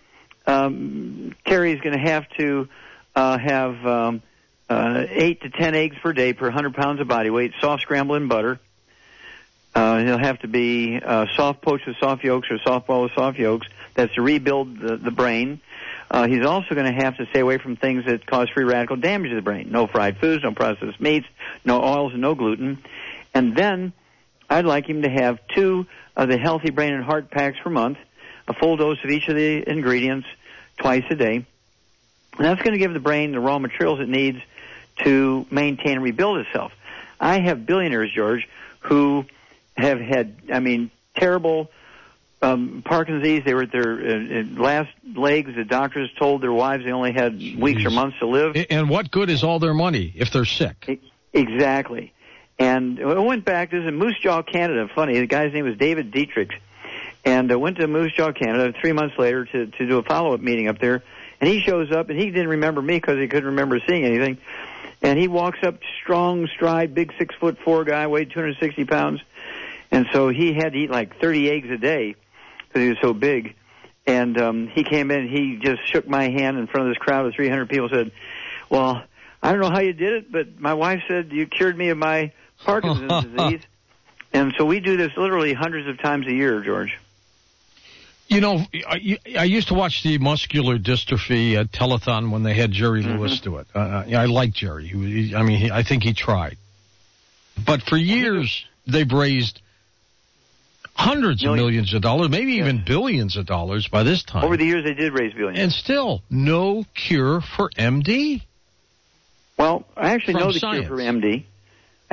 E: Terry's going to have to have 8 to 10 eggs per day per 100 pounds of body weight, soft scrambled in butter. He'll have to be soft poached with soft yolks or soft boiled with soft yolks. That's to rebuild the brain. He's also going to have to stay away from things that cause free radical damage to the brain. No fried foods, no processed meats, no oils, and no gluten. And then I'd like him to have 2 of the Healthy Brain and Heart packs per month. a full dose of each of the ingredients twice a day. And that's going to give the brain the raw materials it needs to maintain and rebuild itself. I have billionaires, George, who have had, terrible Parkinson's disease. They were at their last legs. The doctors told their wives they only had weeks or months to live.
B: And what good is all their money if they're sick?
E: Exactly. And I went back. This is in Moose Jaw, Canada. Funny, the guy's name was David Dietrich. And I went to Moose Jaw, Canada 3 months later to do a follow-up meeting up there. And he shows up, and he didn't remember me because he couldn't remember seeing anything. And he walks up, strong stride, big 6'4" guy, weighed 260 pounds. And so he had to eat like 30 eggs a day because he was so big. And he came in, he just shook my hand in front of this crowd of 300 people, said, well, I don't know how you did it, but my wife said you cured me of my Parkinson's disease. And so we do this literally hundreds of times a year, George.
B: You know, I used to watch the muscular dystrophy telethon when they had Jerry Lewis do it. I like Jerry. I think he tried. But for years, they've raised hundreds of millions of dollars, maybe even billions of dollars by this time.
E: Over the years, they did raise billions.
B: And still, no cure for MD.
E: Well, I actually know the cure for MD. I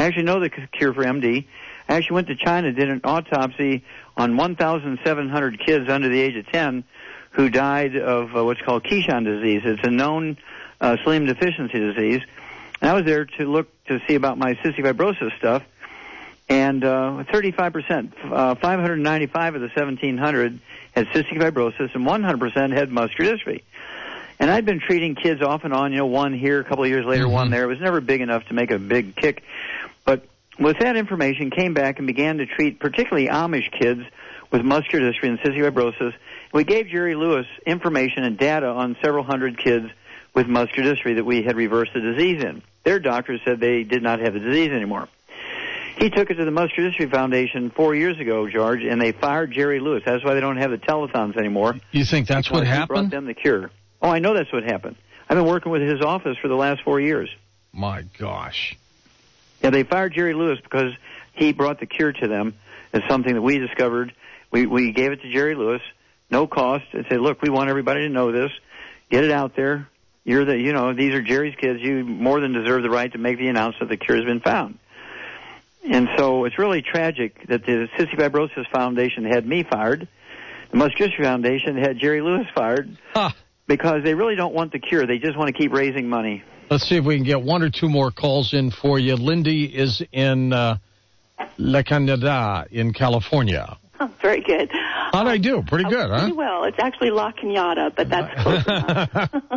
E: actually went to China, did an autopsy on 1,700 kids under the age of 10 who died of what's called Keyshawn disease. It's a known selenium deficiency disease. And I was there to look to see about my cystic fibrosis stuff. And 35%, 595 of the 1,700 had cystic fibrosis, and 100% had muscular dystrophy. And I'd been treating kids off and on, one here, a couple of years later, one there. It was never big enough to make a big kick. But with that information, came back and began to treat particularly Amish kids with muscular dystrophy and cystic fibrosis. We gave Jerry Lewis information and data on several hundred kids with muscular dystrophy that we had reversed the disease in. Their doctors said they did not have the disease anymore. He took it to the Muscular Dystrophy Foundation 4 years ago, George, and they fired Jerry Lewis. That's why they don't have the telethons anymore.
B: You think that's what happened?
E: He brought them the cure. Oh, I know that's what happened. I've been working with his office for the last 4 years.
B: My gosh.
E: Yeah, they fired Jerry Lewis because he brought the cure to them as something that we discovered. We gave it to Jerry Lewis, no cost, and said, look, we want everybody to know this. Get it out there. These are Jerry's kids. You more than deserve the right to make the announcement that the cure has been found. And so it's really tragic that the Cystic Fibrosis Foundation had me fired. The Muscular Dystrophy Foundation had Jerry Lewis fired because they really don't want the cure. They just want to keep raising money.
B: Let's see if we can get one or two more calls in for you. Lindy is in La Cañada in California.
P: Oh, very good.
B: How'd I do? Pretty good, huh?
P: Pretty well. It's actually La Cañada, but that's close enough.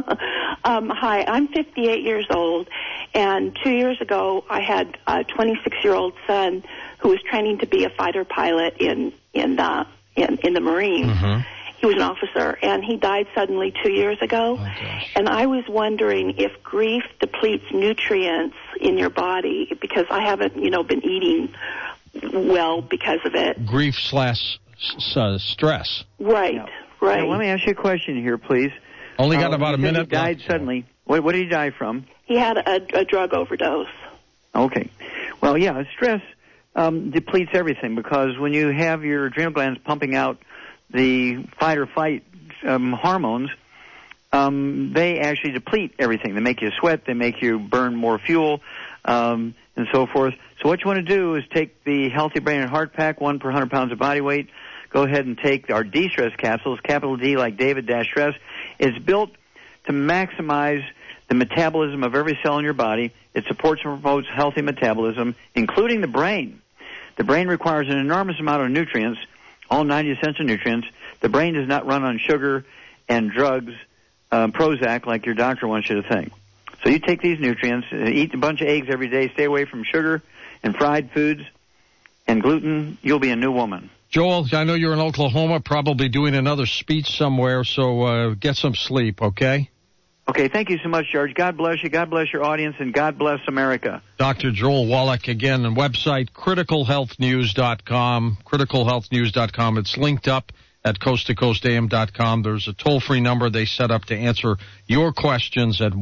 P: Hi, I'm 58 years old, and 2 years ago I had a 26-year-old son who was training to be a fighter pilot in the Marines. Mm-hmm. He was an officer, and he died suddenly 2 years ago. Oh, and I was wondering if grief depletes nutrients in your body, because I haven't, been eating well because of it.
B: Grief / stress.
P: Right,
E: yeah.
P: right.
E: Now, let me ask you a question here, please.
B: Only got about a minute.
E: He died suddenly. What did he die from?
P: He had a drug overdose.
E: Okay. Well, yeah, stress depletes everything, because when you have your adrenal glands pumping out the fight or flight hormones, they actually deplete everything. They make you sweat. They make you burn more fuel, and so forth. So what you want to do is take the Healthy Brain and Heart Pack, 1 per 100 pounds of body weight. Go ahead and take our D-Stress capsules, capital D like David-Stress. It's built to maximize the metabolism of every cell in your body. It supports and promotes healthy metabolism, including the brain. The brain requires an enormous amount of nutrients, all 90 essential nutrients. The brain does not run on sugar and drugs, Prozac, like your doctor wants you to think. So you take these nutrients, eat a bunch of eggs every day, stay away from sugar and fried foods and gluten. You'll be a new woman.
B: Joel, I know you're in Oklahoma, probably doing another speech somewhere, so get some sleep, okay?
E: Okay, thank you so much, George. God bless you, God bless your audience, and God bless America.
B: Dr. Joel Wallach, again, on website, criticalhealthnews.com, criticalhealthnews.com. It's linked up at coasttocoastam.com. There's a toll-free number they set up to answer your questions at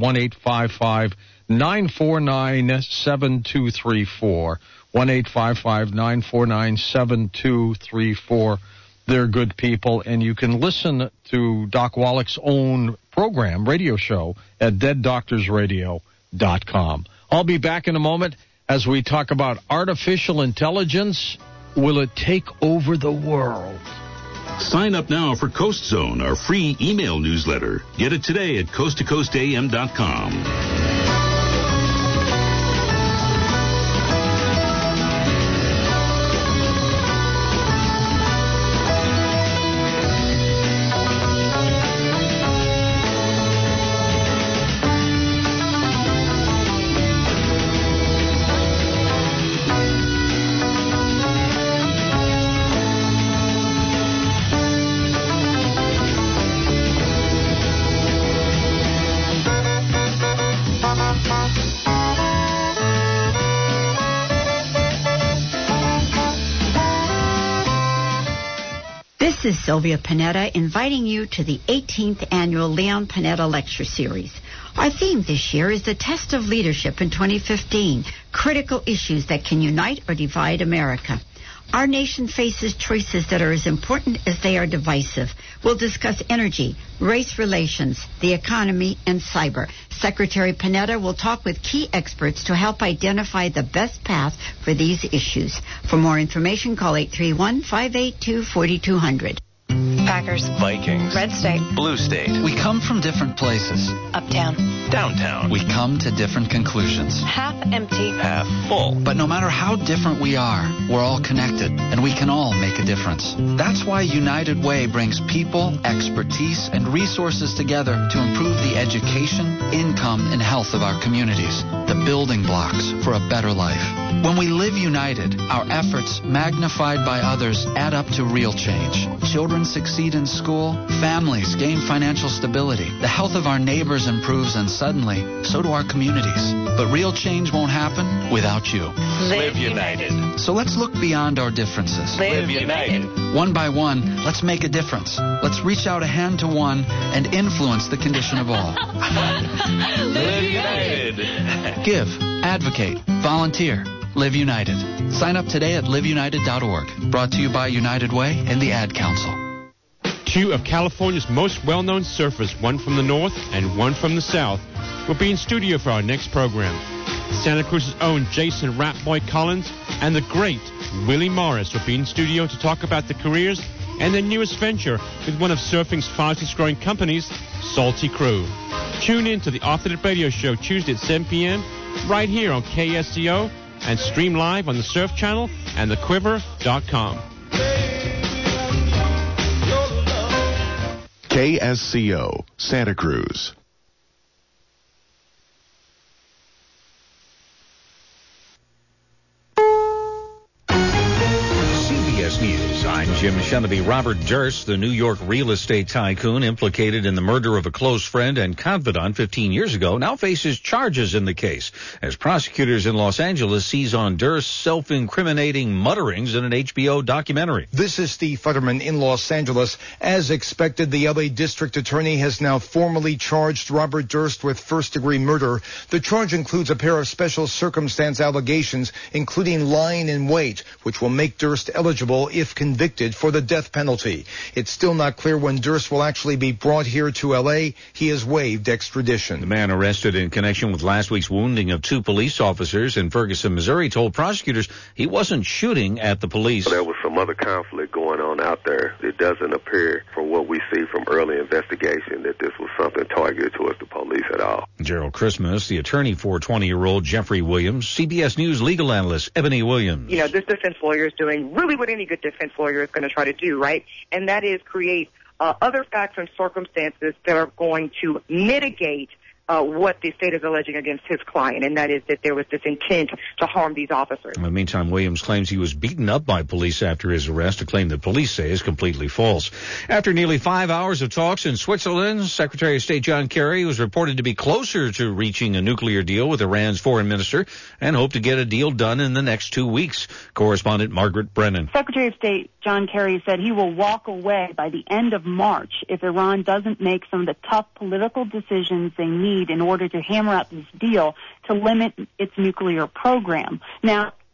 B: 1-855-949-7234, 1-855-949-7234. They're good people, and you can listen to Doc Wallach's own program, radio show, at deaddoctorsradio.com. I'll be back in a moment as we talk about artificial intelligence. Will it take over the world?
A: Sign up now for Coast Zone, our free email newsletter. Get it today at coasttocoastam.com.
Q: This is Sylvia Panetta inviting you to the 18th Annual Leon Panetta Lecture Series. Our theme this year is the test of leadership in 2015, critical issues that can unite or divide America. Our nation faces choices that are as important as they are divisive. We'll discuss energy, race relations, the economy, and cyber. Secretary Panetta will talk with key experts to help identify the best path for these issues. For more information, call 831-582-4200.
R: Packers,
S: Vikings,
R: Red State,
S: Blue State.
T: We come from different places.
R: Uptown,
S: Downtown.
T: We come to different conclusions.
R: half empty,
S: Half full.
T: But no matter how different we are, we're all connected, and we can all make a difference. That's why United Way brings people, expertise, and resources together to improve the education, income, and health of our communities, the building blocks for a better life. When we live united, our efforts, magnified by others, add up to real change. Children succeed in school, families gain financial stability, the health of our neighbors improves, and suddenly, so do our communities. But real change won't happen without you.
S: Live united.
T: So let's look beyond our differences.
S: Live united.
T: One by one, let's make a difference. Let's reach out a hand to one and influence the condition of all.
S: Live united.
T: Give, advocate, volunteer. Live United. Sign up today at liveunited.org. Brought to you by United Way and the Ad Council.
U: Two of California's most well-known surfers, one from the north and one from the south, will be in studio for our next program. Santa Cruz's own Jason Ratboy Collins and the great Willie Morris will be in studio to talk about their careers and their newest venture with one of surfing's fastest-growing companies, Salty Crew. Tune in to the Off the Dip Radio Show Tuesday at 7 p.m. right here on KSCO and stream live on the Surf Channel and thequiver.com.
D: KSCO, Santa Cruz.
V: CBS News, I'm Jim Sheneby. Robert Durst, the New York real estate tycoon implicated in the murder of a close friend and confidant 15 years ago, now faces charges in the case as prosecutors in Los Angeles seize on Durst's self-incriminating mutterings in an HBO documentary.
W: This is Steve Futterman in Los Angeles. As expected, the L.A. District Attorney has now formally charged Robert Durst with first-degree murder. The charge includes a pair of special circumstance allegations, including lying in wait, which will make Durst eligible if convicted for the death penalty. It's still not clear when Durst will actually be brought here to L.A. He has waived extradition.
V: The man arrested in connection with last week's wounding of two police officers in Ferguson, Missouri, told prosecutors he wasn't shooting at the police.
X: There was some other conflict going on out there. It doesn't appear, from what we see from early investigation, that this was something targeted towards the police at all.
V: Gerald Christmas, the attorney for 20-year-old Jeffrey Williams, CBS News legal analyst Ebony Williams.
Y: You know, this defense lawyer is doing really what any good defense lawyer is going to try to do, right? And that is create other facts and circumstances that are going to mitigate what the state is alleging against his client, and that is that there was this intent to harm these officers.
V: In the meantime, Williams claims he was beaten up by police after his arrest, a claim that police say is completely false. After nearly 5 hours of talks in Switzerland, Secretary of State John Kerry was reported to be closer to reaching a nuclear deal with Iran's foreign minister and hoped to get a deal done in the next 2 weeks. Correspondent Margaret Brennan.
Z: Secretary of State John Kerry said he will walk away by the end of March if Iran doesn't make some of the tough political decisions they need in order to hammer out this deal to limit its nuclear program. Now,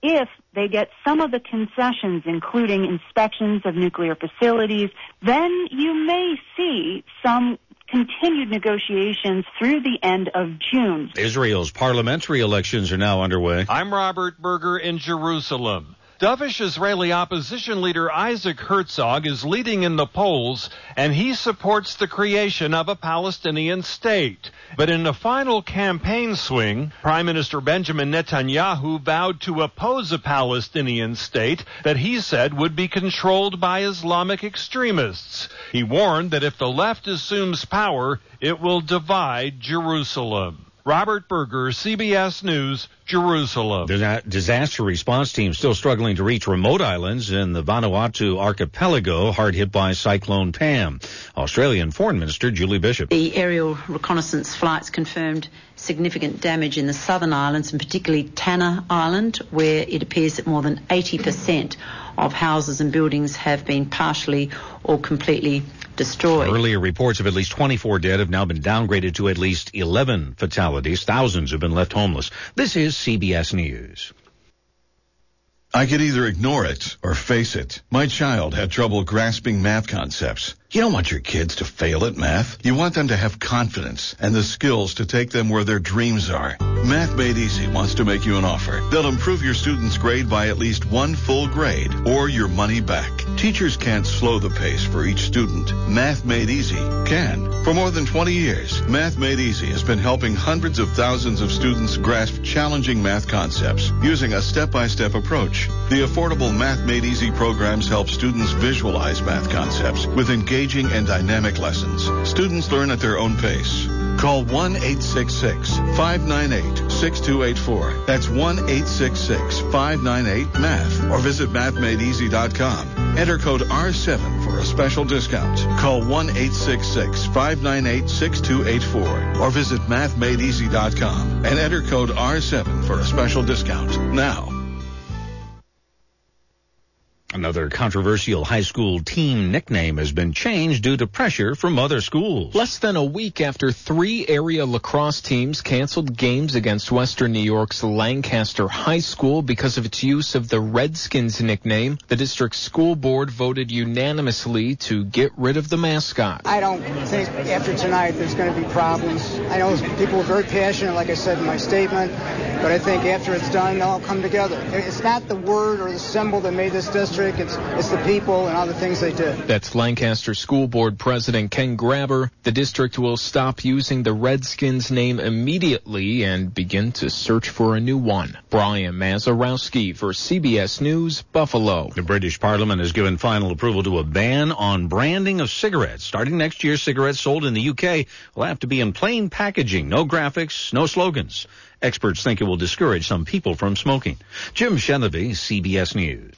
Z: if they get some of the concessions, including inspections of nuclear facilities, then you may see some continued negotiations through the end of June.
V: Israel's parliamentary elections are now underway.
C: I'm Robert Berger in Jerusalem. Dovish Israeli opposition leader Isaac Herzog is leading in the polls, and he supports the creation of a Palestinian state. But in the final campaign swing, Prime Minister Benjamin Netanyahu vowed to oppose a Palestinian state that he said would be controlled by Islamic extremists. He warned that if the left assumes power, it will divide Jerusalem. Robert Berger, CBS News, Jerusalem.
V: Disaster response team still struggling to reach remote islands in the Vanuatu archipelago hard hit by Cyclone Pam. Australian Foreign Minister Julie Bishop.
F: The aerial reconnaissance flights confirmed significant damage in the southern islands, and particularly Tanna Island, where it appears that more than 80% of houses and buildings have been partially or completely destroyed.
V: Earlier reports of at least 24 dead have now been downgraded to at least 11 fatalities. Thousands have been left homeless. This is CBS News.
G: I could either ignore it or face it. My child had trouble grasping math concepts. You don't want your kids to fail at math. You want them to have confidence and the skills to take them where their dreams are. Math Made Easy wants to make you an offer. They'll improve your student's grade by at least one full grade or your money back. Teachers can't slow the pace for each student. Math Made Easy can. For more than 20 years, Math Made Easy has been helping hundreds of thousands of students grasp challenging math concepts using a step-by-step approach. The affordable Math Made Easy programs help students visualize math concepts with engaging and dynamic lessons. Students learn at their own pace. Call 1-866-598-6284. That's 1-866-598-MATH. Or visit mathmadeeasy.com. Enter code R7 for a special discount. Call 1-866-598-6284. Or visit mathmadeeasy.com and enter code R7 for a special discount. Now.
V: Another controversial high school team nickname has been changed due to pressure from other schools.
I: Less than a week after 3 area lacrosse teams canceled games against Western New York's Lancaster High School because of its use of the Redskins nickname, the district's school board voted unanimously to get rid of the mascot.
J: I don't think after tonight there's going to be problems. I know people are very passionate, like I said in my statement, but I think after it's done, they'll all come together. It's not the word or the symbol that made this district. It's the people and all the things they did.
I: That's Lancaster School Board President Ken Grabber. The district will stop using the Redskins name immediately and begin to search for a new one. Brian Mazarowski for CBS News, Buffalo.
V: The British Parliament has given final approval to a ban on branding of cigarettes. Starting next year, cigarettes sold in the UK will have to be in plain packaging, no graphics, no slogans. Experts think it will discourage some people from smoking. Jim Shenlevy, CBS News.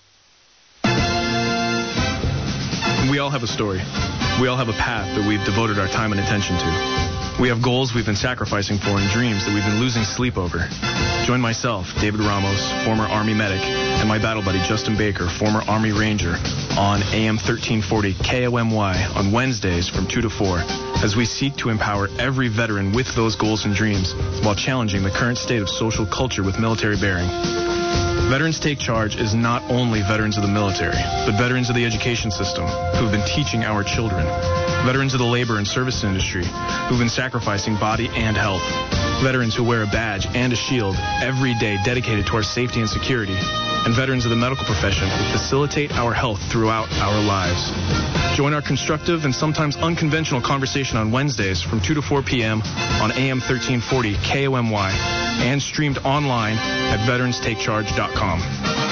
K: We all have a story. We all have a path that we've devoted our time and attention to. We have goals we've been sacrificing for and dreams that we've been losing sleep over. Join myself, David Ramos, former Army medic, and my battle buddy Justin Baker, former Army Ranger, on AM 1340 KOMY on Wednesdays from 2 to 4 as we seek to empower every veteran with those goals and dreams while challenging the current state of social culture with military bearing. Veterans Take Charge is not only veterans of the military, but veterans of the education system who've been teaching our children. Veterans of the labor and service industry who've been sacrificing body and health. Veterans who wear a badge and a shield every day dedicated to our safety and security. And veterans of the medical profession who facilitate our health throughout our lives. Join our constructive and sometimes unconventional conversation on Wednesdays from 2 to 4 p.m. on AM 1340 KOMY and streamed online at veteranstakecharge.com.